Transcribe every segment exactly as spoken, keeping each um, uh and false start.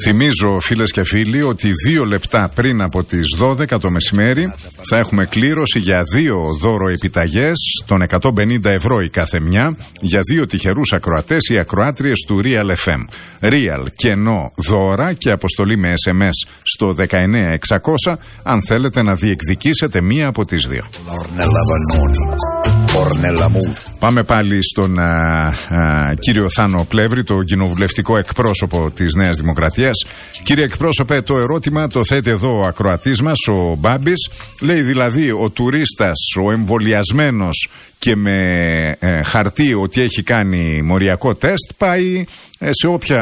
Θυμίζω, φίλες και φίλοι, ότι δύο λεπτά πριν από τις δώδεκα το μεσημέρι θα έχουμε κλήρωση για δύο δώρο επιταγές των εκατόν πενήντα ευρώ η κάθε μια για δύο τυχερούς ακροατές ή ακροάτριες του Real εφ εμ. Real, κενό, δώρα και αποστολή με ες εμ ες στο δεκαεννέα εξακόσια αν θέλετε να διεκδικήσετε μία από τις δύο. Πάμε πάλι στον α, α, κύριο Θάνο Πλεύρη, το κοινοβουλευτικό εκπρόσωπο της Νέας Δημοκρατίας. Κύριε εκπρόσωπε, το ερώτημα το θέτει εδώ ο ακροατής μας, ο Μπάμπης. Λέει δηλαδή ο τουρίστας, ο εμβολιασμένος και με ε, χαρτί ότι έχει κάνει μοριακό τεστ πάει ε, σε όποια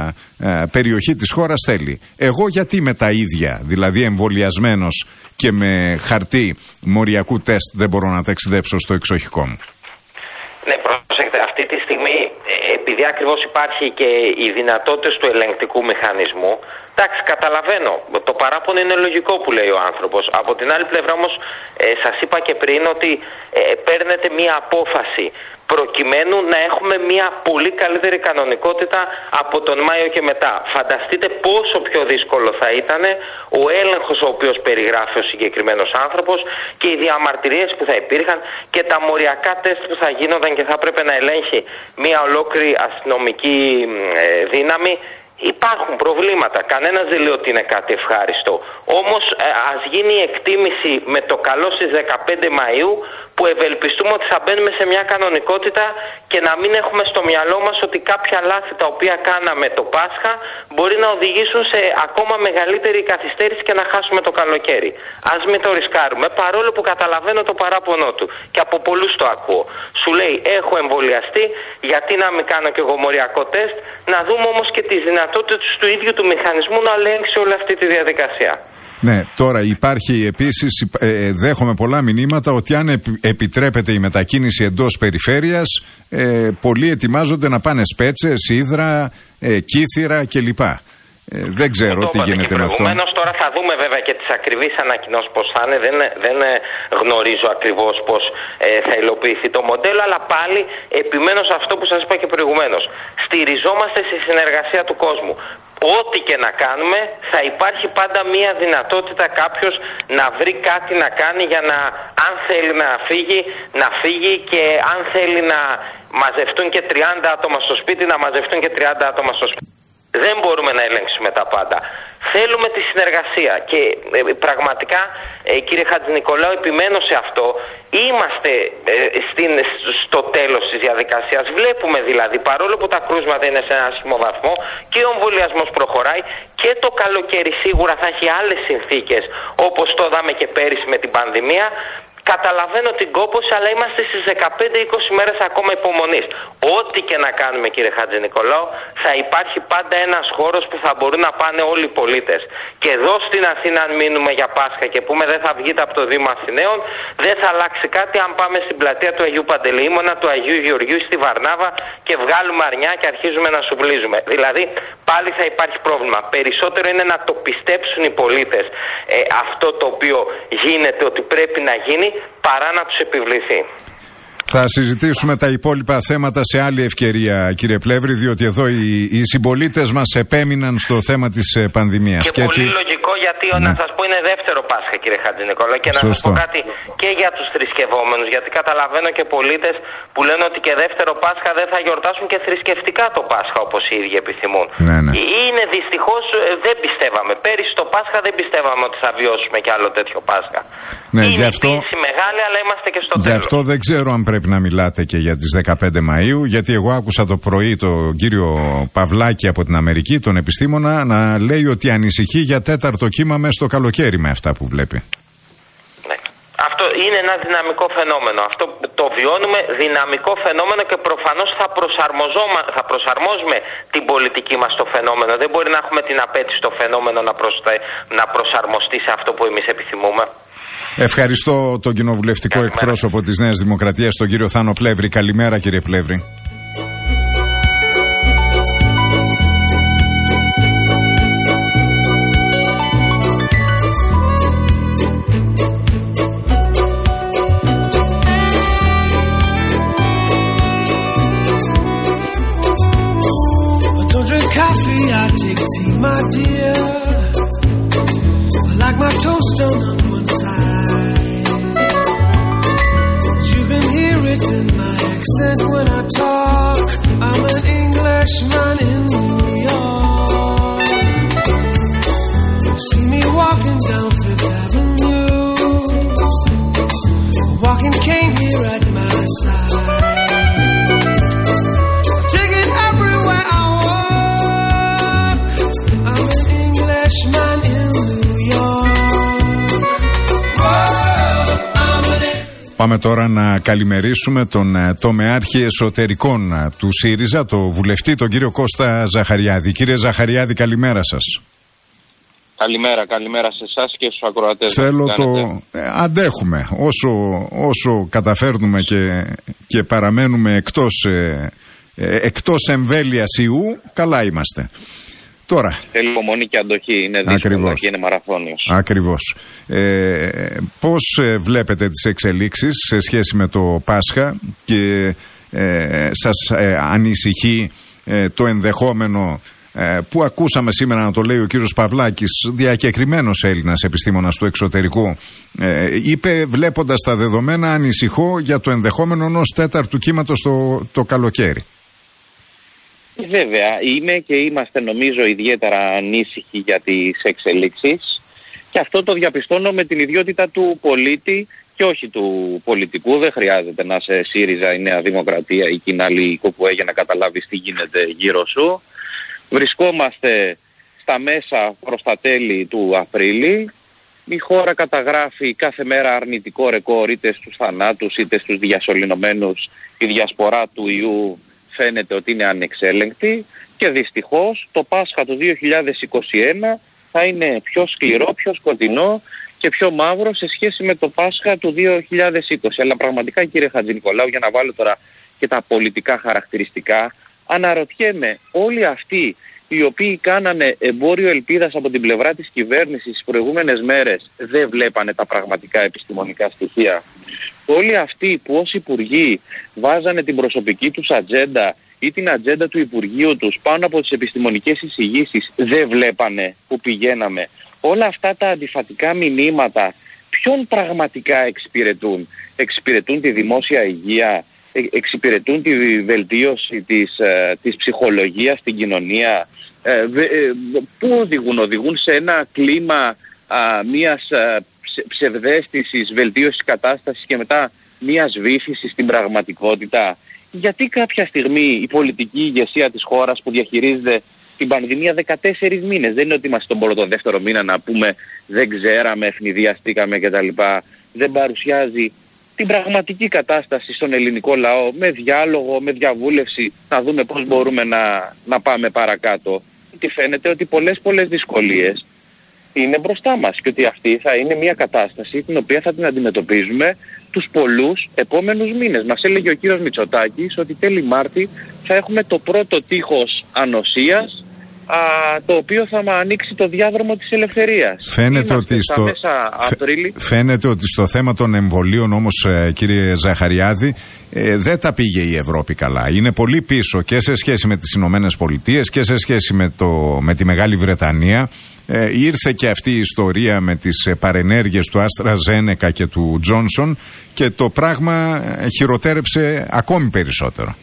ε, περιοχή της χώρας θέλει. Εγώ γιατί με τα ίδια, δηλαδή εμβολιασμένος και με χαρτί μοριακού τεστ δεν μπορώ να ταξιδέψω στο εξοχικό μου? Ναι, προσέξτε, αυτή τη στιγμή, επειδή ακριβώς υπάρχει και οι δυνατότητες του ελεγκτικού μηχανισμού, εντάξει, καταλαβαίνω, το παράπονο είναι λογικό που λέει ο άνθρωπος. Από την άλλη πλευρά όμως, ε, σας είπα και πριν ότι ε, παίρνετε μία απόφαση προκειμένου να έχουμε μια πολύ καλύτερη κανονικότητα από τον Μάιο και μετά. Φανταστείτε πόσο πιο δύσκολο θα ήταν ο έλεγχος ο οποίος περιγράφει ο συγκεκριμένος άνθρωπος και οι διαμαρτυρίες που θα υπήρχαν και τα μοριακά τεστ που θα γίνονταν και θα έπρεπε να ελέγχει μια ολόκληρη αστυνομική ε, δύναμη. Υπάρχουν προβλήματα. Κανένας δεν λέει ότι είναι κάτι ευχάριστο. Όμως ε, ας γίνει η εκτίμηση με το καλό στις δεκαπέντε Μαΐου, που ευελπιστούμε ότι θα μπαίνουμε σε μια κανονικότητα και να μην έχουμε στο μυαλό μας ότι κάποια λάθη τα οποία κάναμε το Πάσχα μπορεί να οδηγήσουν σε ακόμα μεγαλύτερη καθυστέρηση και να χάσουμε το καλοκαίρι. Ας μην το ρισκάρουμε, παρόλο που καταλαβαίνω το παράπονό του και από πολλούς το ακούω. Σου λέει έχω εμβολιαστεί, γιατί να μην κάνω και εγώ μοριακό τεστ? Να δούμε όμως και τις δυνατότητες του ίδιου του μηχανισμού να ελέγξει όλη αυτή τη διαδικασία. Ναι, τώρα υπάρχει επίσης, ε, δέχομαι πολλά μηνύματα ότι αν επι, επιτρέπεται η μετακίνηση εντός περιφέρειας, ε, πολλοί ετοιμάζονται να πάνε Σπέτσες, Ύδρα, ε, Κύθυρα κλπ. Ε, δεν ξέρω τι γίνεται με αυτό. Τώρα θα δούμε βέβαια και τις ακριβείς ανακοινώσεις πώς θα είναι. Δεν, δεν γνωρίζω ακριβώς πώς ε, θα υλοποιηθεί το μοντέλο, αλλά πάλι επιμένω σε αυτό που σας είπα και προηγουμένως. Στηριζόμαστε στη συνεργασία του κόσμου. Ό,τι και να κάνουμε θα υπάρχει πάντα μία δυνατότητα κάποιος να βρει κάτι να κάνει για να, αν θέλει να φύγει, να φύγει, και αν θέλει να μαζευτούν και τριάντα άτομα στο σπίτι, να μαζευτούν και τριάντα άτομα στο σπίτι. Δεν μπορούμε να ελέγξουμε τα πάντα. Θέλουμε τη συνεργασία και ε, πραγματικά ε, κύριε Χατζηνικολάου, επιμένω σε αυτό. Είμαστε ε, στην, στο τέλος της διαδικασίας. Βλέπουμε δηλαδή, παρόλο που τα κρούσματα είναι σε ένα άσχημο βαθμό και ο εμβολιασμός προχωράει και το καλοκαίρι σίγουρα θα έχει άλλες συνθήκες όπως το είδαμε και πέρυσι με την πανδημία. Καταλαβαίνω την κόπωση, αλλά είμαστε στις δεκαπέντε με είκοσι μέρες ακόμα υπομονής. Ό,τι και να κάνουμε κύριε Χατζηνικολάου, θα υπάρχει πάντα ένας χώρος που θα μπορούν να πάνε όλοι οι πολίτες. Και εδώ στην Αθήνα, αν μείνουμε για Πάσχα και πούμε δεν θα βγείτε από το Δήμο Αθηναίων, δεν θα αλλάξει κάτι αν πάμε στην πλατεία του Αγίου Παντελεήμωνα, του Αγίου Γεωργίου, στη Βαρνάβα και βγάλουμε αρνιά και αρχίζουμε να σουβλίζουμε. Δηλαδή πάλι θα υπάρχει πρόβλημα. Περισσότερο είναι να το πιστέψουν οι πολίτες ε, αυτό το οποίο γίνεται ότι πρέπει να γίνει, παρά να τους επιβληθεί. Θα συζητήσουμε τα υπόλοιπα θέματα σε άλλη ευκαιρία, κύριε Πλεύρη, διότι εδώ οι, οι συμπολίτες μας επέμειναν στο θέμα της ε, πανδημίας. Και, και πολύ έτσι... λογικό, γιατί ναι. να σας πω είναι δεύτερο Πάσχα, κύριε Χατζηνικολάου, και να σας πω κάτι και για τους θρησκευόμενους, γιατί καταλαβαίνω και πολίτες που λένε ότι και δεύτερο Πάσχα δεν θα γιορτάσουν και θρησκευτικά το Πάσχα όπως οι ίδιοι επιθυμούν. Ναι, ναι. Είναι δυστυχώς, δεν πιστεύαμε. Πέρυσι το Πάσχα δεν πιστεύαμε ότι θα βιώσουμε κι άλλο τέτοιο Πάσχα. Ναι, είναι αυτό... μεγάλη, αλλά είμαστε και στο τέλος. Γι' αυτό δεν ξέρω αν πρέπει να μιλάτε και για τις δεκαπέντε Μαΐου, γιατί εγώ άκουσα το πρωί τον κύριο Παυλάκη από την Αμερική, τον επιστήμονα, να λέει ότι ανησυχεί για τέταρτο κύμα μέσα στο καλοκαίρι με αυτά που βλέπει. Ναι. Αυτό είναι ένα δυναμικό φαινόμενο. Αυτό το βιώνουμε δυναμικό φαινόμενο και προφανώς θα, θα προσαρμόζουμε την πολιτική μας στο φαινόμενο. Δεν μπορεί να έχουμε την απέτηση στο φαινόμενο να, προσθε... να προσαρμοστεί σε αυτό που εμείς επιθυμούμε. Ευχαριστώ τον κοινοβουλευτικό Καλημέρα. εκπρόσωπο της Νέας Δημοκρατίας, τον κύριο Θάνο Πλεύρη. Καλημέρα, κύριε Πλεύρη. I don't drink coffee, I take tea. see, my dear, like my toast on one side. You can hear it in my accent when I talk. I'm an Englishman in New York. You see me walking down Fifth Avenue, walking cane here at my side. Take it everywhere I walk. I'm an Englishman in New York. Whoa, I'm an... Πάμε τώρα να καλημερίσουμε τον τομεάρχη εσωτερικών του ΣΥΡΙΖΑ, το βουλευτή, τον κύριο Κώστα Ζαχαριάδη. Κύριε Ζαχαριάδη, καλημέρα σας. Καλημέρα, καλημέρα σε εσάς και στους ακροατές. Θέλω το... Ε, αντέχουμε. Όσο, όσο καταφέρνουμε και, και παραμένουμε εκτός, ε, ε, εκτός εμβέλειας ιού, καλά είμαστε. Τώρα. Θέλει υπομονή και αντοχή. Είναι δύσκολο και είναι μαραθώνιος. Ακριβώς. Ε, πώς ε, βλέπετε τις εξελίξεις σε σχέση με το Πάσχα και ε, σας ε, ανησυχεί ε, το ενδεχόμενο που ακούσαμε σήμερα να το λέει ο κύριος Παυλάκης, διακεκριμένος Έλληνας επιστήμονας του εξωτερικού, ε, είπε βλέποντας τα δεδομένα ανησυχώ για το ενδεχόμενο ενός τέταρτου κύματος το, το καλοκαίρι. Βέβαια, είμαι και είμαστε νομίζω ιδιαίτερα ανήσυχοι για τις εξελίξεις και αυτό το διαπιστώνω με την ιδιότητα του πολίτη και όχι του πολιτικού. Δεν χρειάζεται να σε ΣΥΡΙΖΑ, η Νέα Δημοκρατία ή κοινάλη κοπουέ για να καταλάβεις τι γίνεται γύρω σου. Βρισκόμαστε στα μέσα προς τα τέλη του Απρίλη. Η χώρα καταγράφει κάθε μέρα αρνητικό ρεκόρ είτε στους θανάτους είτε στους διασωληνωμένους. Η διασπορά του ιού φαίνεται ότι είναι ανεξέλεγκτη και δυστυχώς το Πάσχα του δύο χιλιάδες είκοσι ένα θα είναι πιο σκληρό, πιο σκοτεινό και πιο μαύρο σε σχέση με το Πάσχα του δύο χιλιάδες είκοσι. Αλλά πραγματικά, κύριε Χατζηνικολάου, για να βάλω τώρα και τα πολιτικά χαρακτηριστικά, αναρωτιέμαι όλοι αυτοί οι οποίοι κάνανε εμπόριο ελπίδας από την πλευρά της κυβέρνησης τις προηγούμενες μέρες δεν βλέπανε τα πραγματικά επιστημονικά στοιχεία. Όλοι αυτοί που ως υπουργοί βάζανε την προσωπική τους ατζέντα ή την ατζέντα του Υπουργείου τους πάνω από τις επιστημονικές εισηγήσεις δεν βλέπανε που πηγαίναμε. Όλα αυτά τα αντιφατικά μηνύματα ποιον πραγματικά εξυπηρετούν? Εξυπηρετούν τη δημόσια υγεία? Εξυπηρετούν τη βελτίωση της, ε, της ψυχολογίας στην κοινωνία? Ε, ε, πού οδηγούν? Οδηγούν σε ένα κλίμα α, μιας α, ψε, ψευδαίσθησης, βελτίωσης κατάστασης και μετά μιας βύθισης στην πραγματικότητα? Γιατί κάποια στιγμή η πολιτική ηγεσία της χώρας που διαχειρίζεται την πανδημία δεκατέσσερις μήνες, δεν είναι ότι είμαστε στον πρώτο δεύτερο μήνα να πούμε δεν ξέραμε, ευνηδιαστήκαμε κτλ., δεν παρουσιάζει την πραγματική κατάσταση στον ελληνικό λαό με διάλογο, με διαβούλευση, να δούμε πώς μπορούμε να, να πάμε παρακάτω? Και φαίνεται ότι πολλές πολλές δυσκολίες είναι μπροστά μας και ότι αυτή θα είναι μια κατάσταση την οποία θα την αντιμετωπίζουμε τους πολλούς επόμενους μήνες. Μας έλεγε ο κύριος Μητσοτάκης ότι τέλη Μάρτη θα έχουμε το πρώτο τείχος ανοσίας, α, το οποίο θα μα ανοίξει το διάδρομο της ελευθερίας. Φαίνεται ότι, στο... Φαίνεται ότι στο θέμα των εμβολίων όμως, ε, κύριε Ζαχαριάδη, ε, δεν τα πήγε η Ευρώπη καλά. Είναι πολύ πίσω και σε σχέση με τις Ηνωμένες Πολιτείες και σε σχέση με, το, με τη Μεγάλη Βρετανία. Ε, ήρθε και αυτή η ιστορία με τις παρενέργειες του AstraZeneca και του Johnson και το πράγμα χειροτέρεψε ακόμη περισσότερο.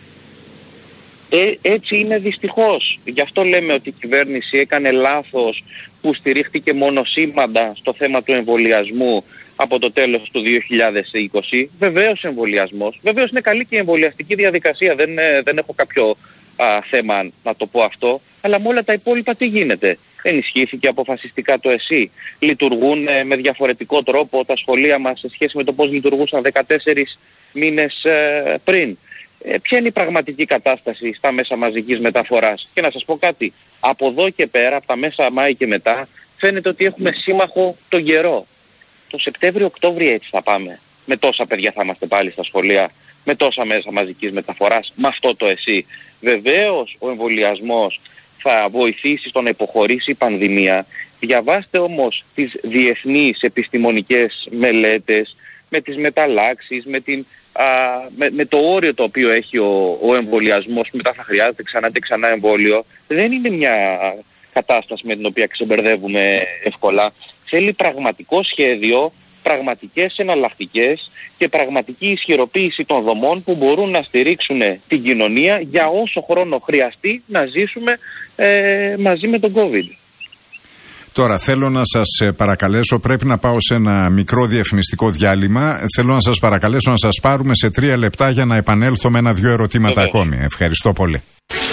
Ε, έτσι είναι δυστυχώς. Γι' αυτό λέμε ότι η κυβέρνηση έκανε λάθος που στηρίχτηκε μονοσήμαντα στο θέμα του εμβολιασμού από το τέλος του δύο χιλιάδες είκοσι. Βεβαίως εμβολιασμός. Βεβαίως είναι καλή και η εμβολιαστική διαδικασία. Δεν, δεν έχω κάποιο α, θέμα να το πω αυτό. Αλλά με όλα τα υπόλοιπα τι γίνεται? Ενισχύθηκε αποφασιστικά το ΕΣΥ? Λειτουργούν ε, με διαφορετικό τρόπο τα σχολεία μας σε σχέση με το πώς λειτουργούσαν δεκατέσσερις μήνες ε, πριν? Ε, ποια είναι η πραγματική κατάσταση στα μέσα μαζικής μεταφοράς? Και να σας πω κάτι, από εδώ και πέρα, από τα μέσα Μάη και μετά, φαίνεται ότι έχουμε σύμμαχο τον καιρό. Το Σεπτέμβριο-Οκτώβριο έτσι θα πάμε. Με τόσα παιδιά θα είμαστε πάλι στα σχολεία, με τόσα μέσα μαζικής μεταφοράς, με αυτό το ΕΣΥ. Βεβαίως ο εμβολιασμός θα βοηθήσει στο να υποχωρήσει η πανδημία. Διαβάστε όμως τις διεθνείς επιστημονικές μελέτες, με τις μεταλλάξεις, με, την, α, με, με το όριο το οποίο έχει ο, ο εμβολιασμός, μετά θα χρειάζεται ξανά και ξανά εμβόλιο. Δεν είναι μια κατάσταση με την οποία ξεμπερδεύουμε εύκολα. Θέλει πραγματικό σχέδιο, πραγματικές εναλλακτικές και πραγματική ισχυροποίηση των δομών που μπορούν να στηρίξουν την κοινωνία για όσο χρόνο χρειαστεί να ζήσουμε ε, μαζί με τον COVID. Τώρα θέλω να σας παρακαλέσω, πρέπει να πάω σε ένα μικρό διαφημιστικό διάλειμμα. Θέλω να σας παρακαλέσω να σας πάρουμε σε τρία λεπτά για να επανέλθω με ένα-δυο ερωτήματα Βεβαίως. ακόμη. Ευχαριστώ πολύ.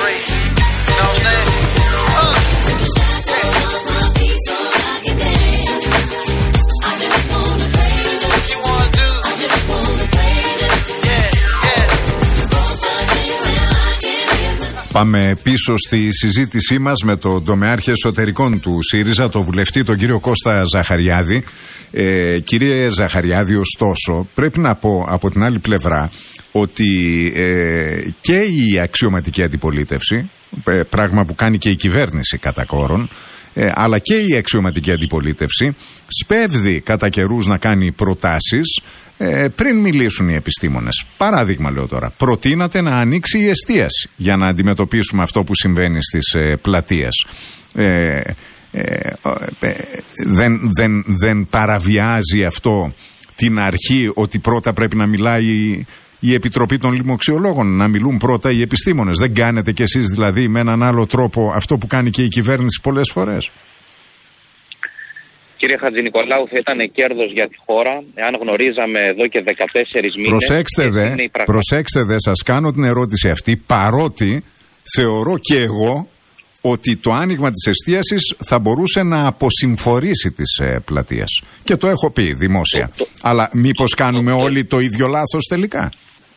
Πάμε πίσω στη συζήτησή μας με τον τομεάρχη εσωτερικών του ΣΥΡΙΖΑ, τον βουλευτή τον κύριο Κώστα Ζαχαριάδη. Ε, κύριε Ζαχαριάδη, ωστόσο, πρέπει να πω από την άλλη πλευρά ότι ε, και η αξιωματική αντιπολίτευση, ε, πράγμα που κάνει και η κυβέρνηση κατά κόρον, ε, αλλά και η αξιωματική αντιπολίτευση σπέβδει κατά καιρούς να κάνει προτάσεις ε, πριν μιλήσουν οι επιστήμονες. Παράδειγμα λέω τώρα, προτείνατε να ανοίξει η εστίαση για να αντιμετωπίσουμε αυτό που συμβαίνει στις ε, πλατείες. Ε, ε, ε, δεν, δεν, δεν παραβιάζει αυτό την αρχή ότι πρώτα πρέπει να μιλάει η Επιτροπή των Λοιμοξιολόγων, να μιλούν πρώτα οι επιστήμονες? Δεν κάνετε κι εσείς δηλαδή με έναν άλλο τρόπο αυτό που κάνει και η κυβέρνηση πολλές φορές? Κύριε Χατζηνικολάου, θα ήταν κέρδος για τη χώρα εάν γνωρίζαμε εδώ και δεκατέσσερις μήνες. Προσέξτε δε, προσέξτε δε, σας κάνω την ερώτηση αυτή, παρότι θεωρώ και εγώ ότι το άνοιγμα της εστίασης θα μπορούσε να αποσυμφορήσει τις ε, πλατείες. Και το έχω πει δημόσια. Το, το, Αλλά μήπως κάνουμε το, όλοι το ίδιο λάθος τελικά?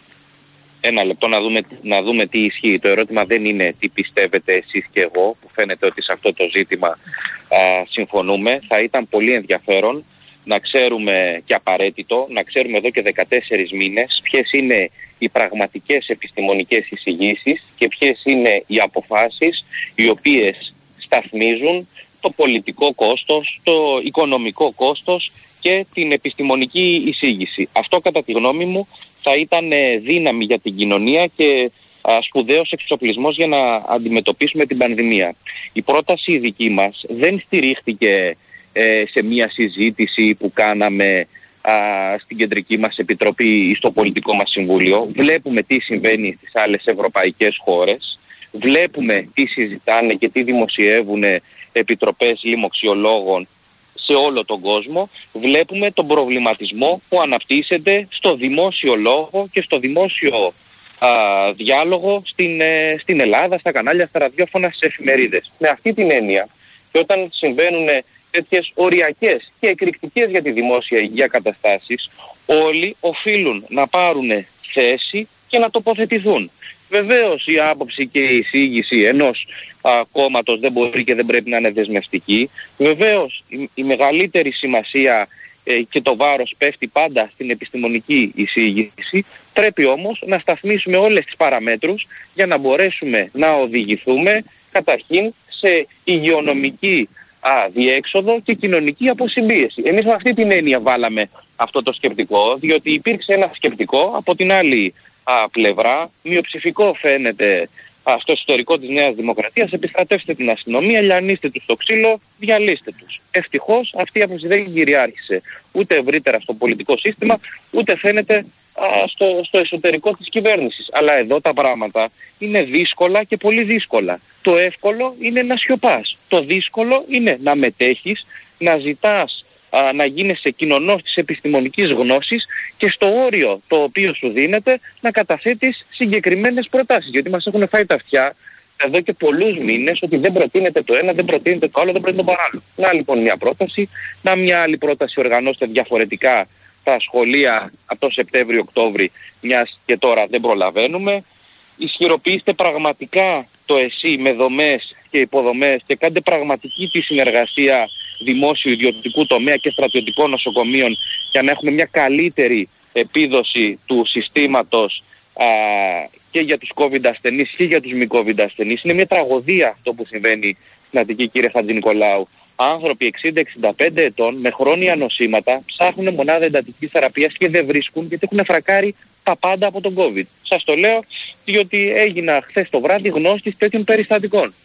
Ένα λεπτό να δούμε, να δούμε τι ισχύει. Το ερώτημα δεν είναι τι πιστεύετε εσείς και εγώ, που φαίνεται ότι σε αυτό το ζήτημα α, συμφωνούμε. Θα ήταν πολύ ενδιαφέρον να ξέρουμε και απαραίτητο, να ξέρουμε εδώ και δεκατέσσερις μήνες ποιες είναι οι πραγματικές επιστημονικές εισηγήσεις και ποιες είναι οι αποφάσεις οι οποίες σταθμίζουν το πολιτικό κόστος, το οικονομικό κόστος και την επιστημονική εισήγηση. Αυτό κατά τη γνώμη μου θα ήταν δύναμη για την κοινωνία και α, σπουδαίος εξοπλισμός για να αντιμετωπίσουμε την πανδημία. Η πρόταση δική μας δεν στηρίχθηκε ε, σε μια συζήτηση που κάναμε α, στην κεντρική μας επιτροπή ή στο πολιτικό μας συμβούλιο. Βλέπουμε τι συμβαίνει στις άλλες ευρωπαϊκές χώρες. Βλέπουμε τι συζητάνε και τι δημοσιεύουν επιτροπές λοιμοξιολόγων σε όλο τον κόσμο. Βλέπουμε τον προβληματισμό που αναπτύσσεται στο δημόσιο λόγο και στο δημόσιο α, διάλογο στην, ε, στην Ελλάδα, στα κανάλια, στα ραδιόφωνα, στις εφημερίδες. Με αυτή την έννοια, και όταν συμβαίνουν τέτοιες οριακές και εκρηκτικές για τη δημόσια υγεία καταστάσεις, όλοι οφείλουν να πάρουν θέση και να τοποθετηθούν. Βεβαίως η άποψη και η εισήγηση ενός α, κόμματος δεν μπορεί και δεν πρέπει να είναι δεσμευτική. Βεβαίως η, η μεγαλύτερη σημασία ε, και το βάρος πέφτει πάντα στην επιστημονική εισήγηση. Πρέπει όμως να σταθμίσουμε όλες τις παραμέτρους για να μπορέσουμε να οδηγηθούμε καταρχήν σε υγειονομική α, διέξοδο και κοινωνική αποσυμπίεση. Εμείς με αυτή την έννοια βάλαμε αυτό το σκεπτικό, διότι υπήρξε ένα σκεπτικό από την άλλη α, πλευρά, μειοψηφικό φαίνεται α, στο ιστορικό της Νέας Δημοκρατίας, επιστρατεύστε την αστυνομία, λιανίστε τους στο ξύλο, διαλύστε τους. Ευτυχώς αυτή η άποψη δεν κυριάρχησε ούτε ευρύτερα στο πολιτικό σύστημα, ούτε φαίνεται α, στο, στο εσωτερικό της κυβέρνησης. Αλλά εδώ τα πράγματα είναι δύσκολα και πολύ δύσκολα. Το εύκολο είναι να σιωπάς. Το δύσκολο είναι να μετέχεις, να ζητάς α, να γίνεσαι κοινωνός της επιστημονικής γνώσης και στο όριο το οποίο σου δίνεται να καταθέτεις συγκεκριμένες προτάσεις. Γιατί μας έχουν φάει τα αυτιά εδώ και πολλούς μήνες ότι δεν προτείνεται το ένα, δεν προτείνεται το άλλο, δεν προτείνεται το παράλληλο. Να λοιπόν μια πρόταση, να μια άλλη πρόταση οργανώστε διαφορετικά τα σχολεία από το Σεπτέμβριο-Οκτώβρη, μιας και τώρα δεν προλαβαίνουμε. Ισχυροποιήστε πραγματικά το ΕΣΥ με δομές και υποδομές και κάντε πραγματική τη συνεργασία δημόσιου ιδιωτικού τομέα και στρατιωτικών νοσοκομείων για να έχουμε μια καλύτερη επίδοση του συστήματος α, και για τους COVID ασθενείς και για τους μη COVID ασθενείς. Είναι μια τραγωδία αυτό που συμβαίνει στην Αττική, κύριε Χατζηνικολάου. Άνθρωποι εξήντα εξήντα πέντε ετών με χρόνια νοσήματα ψάχνουν μονάδα εντατικής θεραπείας και δεν βρίσκουν γιατί έχουν φρακάρει τα πάντα από τον COVID. Σας το λέω διότι έγινα χθες το βράδυ γνώστης τέτοιων περιστατικών.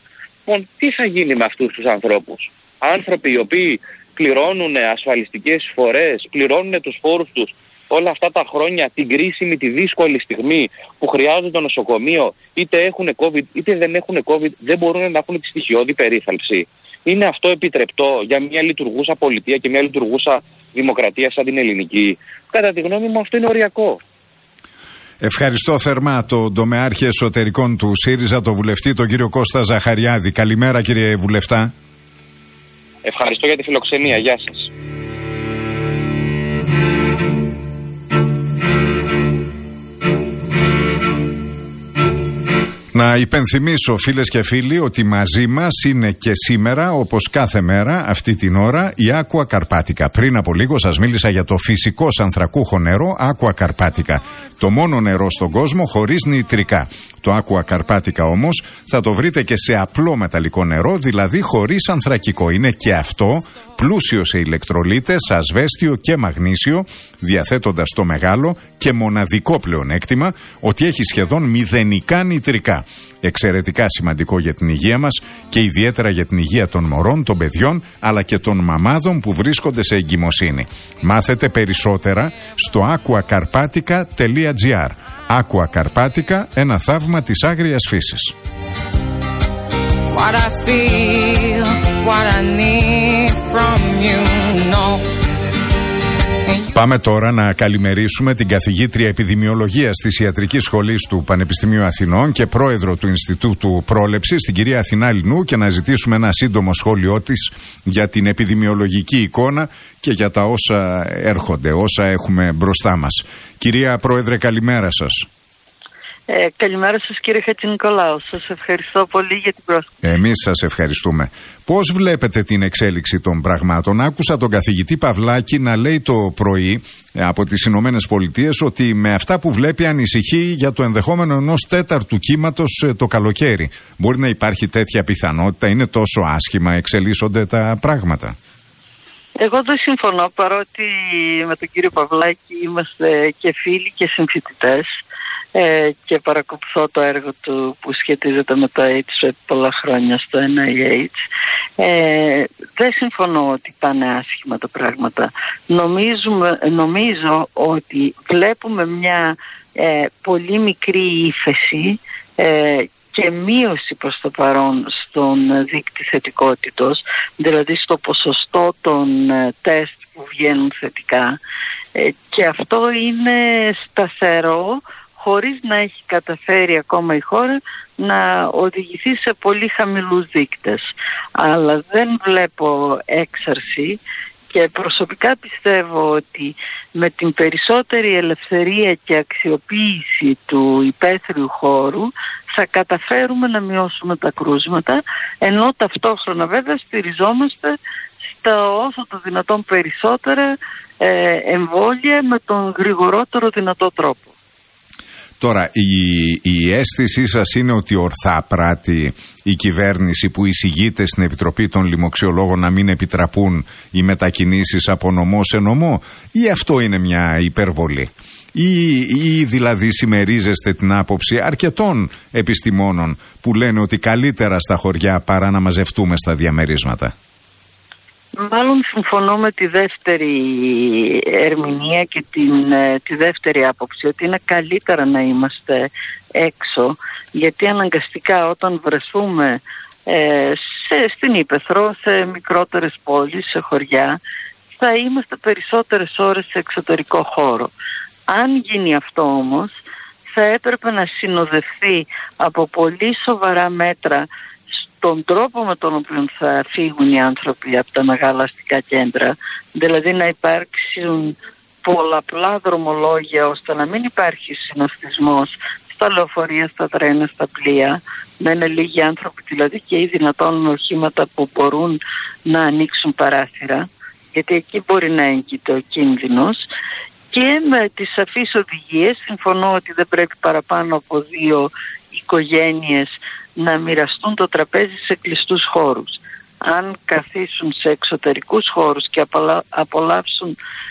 Λοιπόν, τι θα γίνει με αυτούς τους ανθρώπους? Άνθρωποι οι οποίοι πληρώνουν ασφαλιστικές εισφορές, πληρώνουν τους φόρους τους όλα αυτά τα χρόνια, την κρίσιμη, τη δύσκολη στιγμή που χρειάζονται το νοσοκομείο, είτε έχουν COVID είτε δεν έχουν COVID, δεν μπορούν να έχουν τη στοιχειώδη περίθαλψη. Είναι αυτό επιτρεπτό για μια λειτουργούσα πολιτεία και μια λειτουργούσα δημοκρατία σαν την ελληνική? Κατά τη γνώμη μου αυτό είναι οριακό. Ευχαριστώ θερμά τον τομεάρχη εσωτερικών του ΣΥΡΙΖΑ, τον βουλευτή, τον κύριο Κώστα Ζαχαριάδη. Καλημέρα κύριε βουλευτά. Ευχαριστώ για τη φιλοξενία. Γεια σας. Να υπενθυμίσω φίλες και φίλοι ότι μαζί μας είναι και σήμερα, όπως κάθε μέρα αυτή την ώρα, η Aqua Carpatica. Πριν από λίγο σας μίλησα για το φυσικό ανθρακούχο νερό Aqua Carpatica. Το μόνο νερό στον κόσμο χωρίς νητρικά. Το Aqua Carpatica όμως θα το βρείτε και σε απλό μεταλλικό νερό, δηλαδή χωρίς ανθρακικό. Είναι και αυτό πλούσιο σε ηλεκτρολίτες, ασβέστιο και μαγνήσιο, διαθέτοντας το μεγάλο και μοναδικό πλεονέκτημα ότι έχει σχεδόν μηδενικά νητρικά. Εξαιρετικά σημαντικό για την υγεία μας και ιδιαίτερα για την υγεία των μωρών, των παιδιών αλλά και των μαμάδων που βρίσκονται σε εγκυμοσύνη. Μάθετε περισσότερα στο aquacarpatica τελεία gr. Aqua Carpatica, ένα θαύμα της άγριας φύσης. What I feel, what I need from you, no. Πάμε τώρα να καλημερίσουμε την καθηγήτρια επιδημιολογίας της Ιατρικής Σχολής του Πανεπιστημίου Αθηνών και πρόεδρο του Ινστιτούτου Πρόλεψης, την κυρία Αθηνά Λινού, και να ζητήσουμε ένα σύντομο σχόλιο της για την επιδημιολογική εικόνα και για τα όσα έρχονται, όσα έχουμε μπροστά μας. Κυρία Πρόεδρε, καλημέρα σας. Ε, καλημέρα σας κύριε Χατζηνικολάου. Σας ευχαριστώ πολύ για την πρόσκληση. Εμείς σας ευχαριστούμε. Πώς βλέπετε την εξέλιξη των πραγμάτων? Άκουσα τον καθηγητή Παυλάκη να λέει το πρωί από τις Ηνωμένες Πολιτείες ότι με αυτά που βλέπει ανησυχεί για το ενδεχόμενο ενός τέταρτου κύματος το καλοκαίρι. Μπορεί να υπάρχει τέτοια πιθανότητα? Είναι τόσο άσχημα εξελίσσονται τα πράγματα? Εγώ δεν συμφωνώ, παρότι με τον κύριο Παυλάκη είμαστε και φίλοι και συμφοιτητές ε, και παρακολουθώ το έργο του που σχετίζεται με το AIDS πολλά χρόνια στο N I H. Ε, δεν συμφωνώ ότι πάνε άσχημα τα πράγματα. Νομίζουμε, νομίζω ότι βλέπουμε μια ε, πολύ μικρή ύφεση ε, και μείωση προς το παρόν στον δείκτη θετικότητος, δηλαδή στο ποσοστό των ε, τεστ που βγαίνουν θετικά, ε, και αυτό είναι σταθερό, χωρίς να έχει καταφέρει ακόμα η χώρα να οδηγηθεί σε πολύ χαμηλούς δείκτες. Αλλά δεν βλέπω έξαρση και προσωπικά πιστεύω ότι με την περισσότερη ελευθερία και αξιοποίηση του υπαίθριου χώρου θα καταφέρουμε να μειώσουμε τα κρούσματα, ενώ ταυτόχρονα βέβαια στηριζόμαστε στα όσο το δυνατόν περισσότερα ε, εμβόλια με τον γρηγορότερο δυνατό τρόπο. Τώρα, η, η αίσθησή σας είναι ότι ορθά πράττει η κυβέρνηση που εισηγείται στην Επιτροπή των Λοιμοξιολόγων να μην επιτραπούν οι μετακινήσεις από νομό σε νομό, ή αυτό είναι μια υπερβολή? Ή, ή δηλαδή συμμερίζεστε την άποψη αρκετών επιστημόνων που λένε ότι καλύτερα στα χωριά παρά να μαζευτούμε στα διαμερίσματα? Μάλλον συμφωνώ με τη δεύτερη ερμηνεία και την, τη δεύτερη άποψη, ότι είναι καλύτερα να είμαστε έξω, γιατί αναγκαστικά όταν βρεθούμε ε, σε, στην Ήπεθρο, σε μικρότερες πόλεις, σε χωριά, θα είμαστε περισσότερες ώρες σε εξωτερικό χώρο. Αν γίνει αυτό όμως, θα έπρεπε να συνοδευτεί από πολύ σοβαρά μέτρα τον τρόπο με τον οποίο θα φύγουν οι άνθρωποι από τα μεγάλα αστικά κέντρα, δηλαδή να υπάρξουν πολλαπλά δρομολόγια ώστε να μην υπάρχει συνοστισμός στα λεωφορεία, στα τρένα, στα πλοία, να είναι λίγοι άνθρωποι δηλαδή και ή δυνατόν οχήματα που μπορούν να ανοίξουν παράθυρα, γιατί εκεί μπορεί να έγκυται ο κίνδυνος. Και με τις σαφείς οδηγίες συμφωνώ ότι δεν πρέπει παραπάνω από δύο οικογένειες να μοιραστούν το τραπέζι σε κλειστούς χώρους. Αν καθίσουν σε εξωτερικούς χώρους και απολαύσουν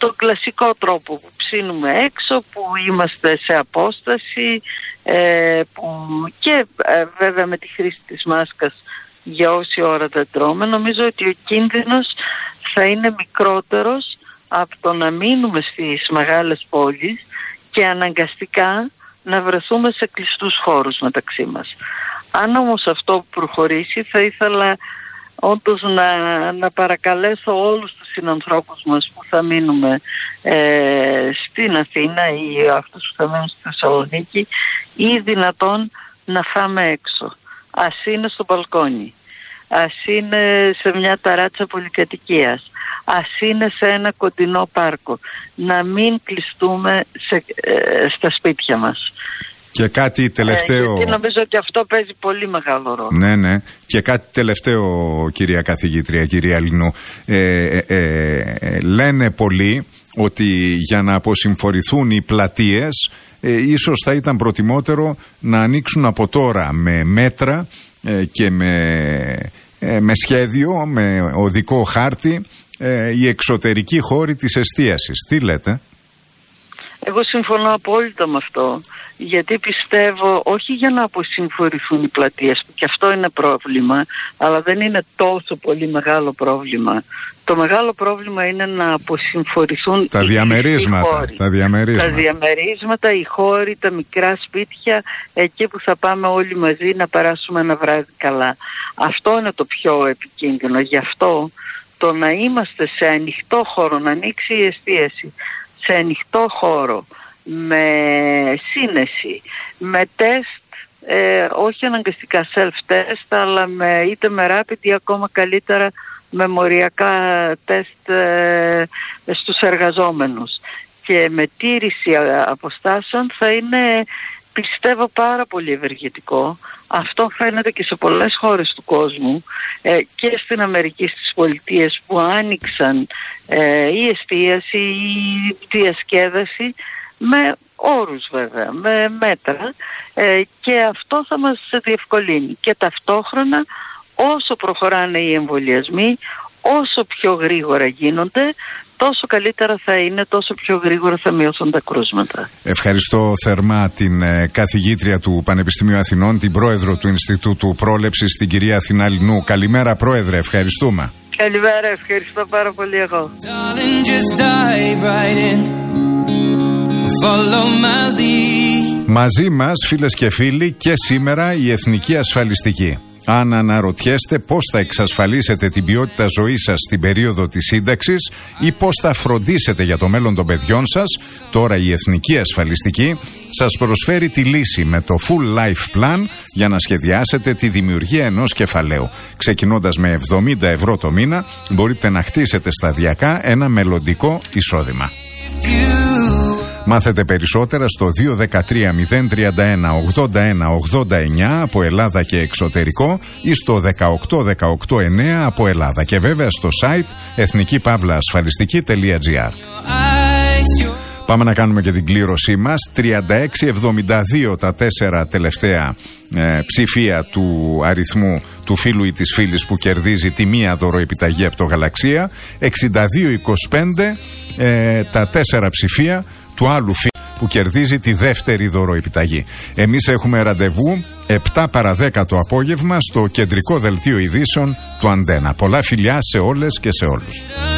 τον κλασικό τρόπο που ψήνουμε έξω, που είμαστε σε απόσταση, ε, που και ε, βέβαια με τη χρήση της μάσκας για όση ώρα δεν τρώμε. Νομίζω ότι ο κίνδυνος θα είναι μικρότερος από το να μείνουμε στις μεγάλες πόλεις και αναγκαστικά να βρεθούμε σε κλειστούς χώρους μεταξύ μας. Αν όμως αυτό προχωρήσει, θα ήθελα όντως να, να παρακαλέσω όλους τους συνανθρώπους μας που θα μείνουμε ε, στην Αθήνα ή αυτούς που θα μείνουν στη Θεσσαλονίκη ή δυνατόν να φάμε έξω. Ας είναι στο μπαλκόνι, ας είναι σε μια ταράτσα πολυκατοικίας, ας είναι σε ένα κοντινό πάρκο. Να μην κλειστούμε σε, ε, στα σπίτια μας. Και κάτι τελευταίο. Ε, γιατί νομίζω ότι αυτό παίζει πολύ μεγάλο ρόλο. Ναι, ναι. Και κάτι τελευταίο, κυρία καθηγήτρια, κυρία Λινού. Ε, ε, ε, λένε πολλοί ότι για να αποσυμφορηθούν οι πλατείες, ε, ίσως θα ήταν προτιμότερο να ανοίξουν από τώρα με μέτρα ε, και με, ε, με σχέδιο, με οδικό χάρτη, ε, οι εξωτερικοί χώροι της εστίασης. Τι λέτε? Εγώ συμφωνώ απόλυτα με αυτό, γιατί πιστεύω όχι για να αποσυμφορηθούν οι πλατείες, που και αυτό είναι πρόβλημα, αλλά δεν είναι τόσο πολύ μεγάλο πρόβλημα. Το μεγάλο πρόβλημα είναι να αποσυμφορηθούν τα οι διαμερίσματα, χώροι. Τα διαμερίσματα. Τα διαμερίσματα, οι χώροι, τα μικρά σπίτια, εκεί που θα πάμε όλοι μαζί να περάσουμε ένα βράδυ καλά. Αυτό είναι το πιο επικίνδυνο. Γι' αυτό το να είμαστε σε ανοιχτό χώρο, να ανοίξει η εστίαση, σε ανοιχτό χώρο, με σύνεση, με τεστ, ε, όχι αναγκαστικά self-test, αλλά με, είτε με rapid ή ακόμα καλύτερα με μοριακά τεστ ε, στους εργαζόμενους και με τήρηση αποστάσεων, θα είναι, πιστεύω, πάρα πολύ ευεργετικό. Αυτό φαίνεται και σε πολλές χώρες του κόσμου, ε, και στην Αμερική, στις Πολιτείες, που άνοιξαν ε, η εστίαση, η διασκέδαση, με όρους βέβαια, με μέτρα, ε, και αυτό θα μας διευκολύνει. Και ταυτόχρονα, όσο προχωράνε οι εμβολιασμοί, όσο πιο γρήγορα γίνονται, τόσο καλύτερα θα είναι, τόσο πιο γρήγορα θα μειωθούν τα κρούσματα. Ευχαριστώ θερμά την ε, καθηγήτρια του Πανεπιστημίου Αθηνών, την πρόεδρο του Ινστιτούτου Πρόλεψης, την κυρία Αθηνά Λινού. Καλημέρα, πρόεδρε, ευχαριστούμε. Καλημέρα, ευχαριστώ πάρα πολύ εγώ. Μαζί μας, φίλες και φίλοι, και σήμερα η Εθνική Ασφαλιστική. Αν αναρωτιέστε πώς θα εξασφαλίσετε την ποιότητα ζωής σας στην περίοδο της σύνταξης ή πώς θα φροντίσετε για το μέλλον των παιδιών σας, τώρα η Εθνική Ασφαλιστική σας προσφέρει τη λύση με το Full Life Plan για να σχεδιάσετε τη δημιουργία ενός κεφαλαίου. Ξεκινώντας με εβδομήντα ευρώ το μήνα, μπορείτε να χτίσετε σταδιακά ένα μελλοντικό εισόδημα. Μάθετε περισσότερα στο δύο ένα τρία μηδέν τρία ένα ογδόντα ένα ογδόντα εννιά από Ελλάδα και εξωτερικό ή στο δεκαοκτώ δεκαοκτώ εννέα από Ελλάδα και βέβαια στο site εθνική παύλα ασφαλιστική τελεία τζι άρ. Πάμε να κάνουμε και την κλήρωσή μας. τριάντα έξι εβδομήντα δύο τα τέσσερα τελευταία ε, ψηφία του αριθμού του φίλου ή της φίλης που κερδίζει τη μία δωροεπιταγή από το Γαλαξία. εξήντα δύο είκοσι πέντε ε, τα τέσσερα ψηφία του άλλου φίλου που κερδίζει τη δεύτερη δωροεπιταγή. Εμείς έχουμε ραντεβού επτά παρά δέκα το απόγευμα στο κεντρικό δελτίο ειδήσεων του Αντένα. Πολλά φιλιά σε όλες και σε όλους.